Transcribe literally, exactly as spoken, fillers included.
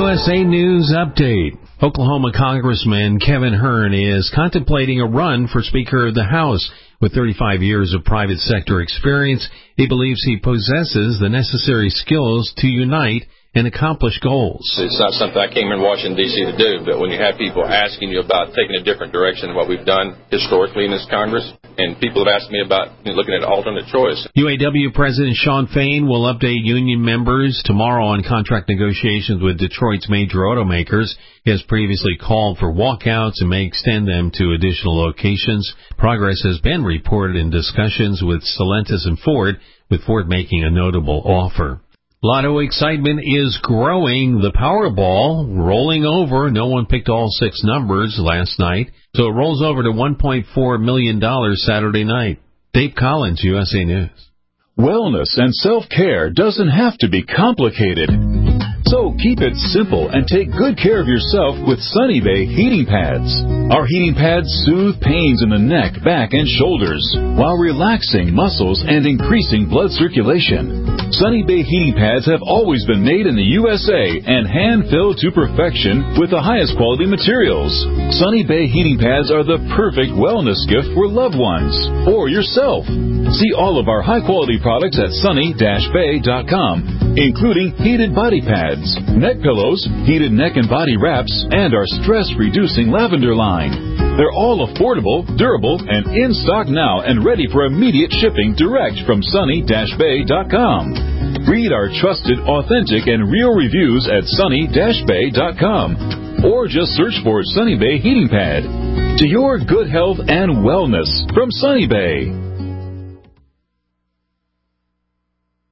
S A News Update. Oklahoma Congressman Kevin Hern is contemplating a run for Speaker of the House. With thirty-five years of private sector experience, he believes he possesses the necessary skills to unite and accomplish goals. It's not something I came in Washington, D C to do, but when you have people asking you about taking a different direction than what we've done historically in this Congress, and people have asked me about you know, looking at alternate choice. U A W President Shawn Fain will update union members tomorrow on contract negotiations with Detroit's major automakers. He has previously called for walkouts and may extend them to additional locations. Progress has been reported in discussions with Stellantis and Ford, with Ford making a notable offer. Lotto excitement is growing. The Powerball rolling over. No one picked all six numbers last night, so it rolls over to one point four million dollars Saturday night. Dave Collins, U S A News. Wellness and self-care doesn't have to be complicated. So keep it simple and take good care of yourself with Sunny Bay heating pads. Our heating pads soothe pains in the neck, back, and shoulders while relaxing muscles and increasing blood circulation. Sunny Bay heating pads have always been made in the U S A and hand-filled to perfection with the highest quality materials. Sunny Bay heating pads are the perfect wellness gift for loved ones or yourself. See all of our high-quality products at sunny dash bay dot com, including heated body pads, neck pillows, heated neck and body wraps, and our stress-reducing lavender line. They're all affordable, durable, and in stock now and ready for immediate shipping direct from sunny dash bay dot com. Read our trusted, authentic, and real reviews at sunny dash bay dot com or just search for Sunny Bay Heating Pad. To your good health and wellness from Sunny Bay.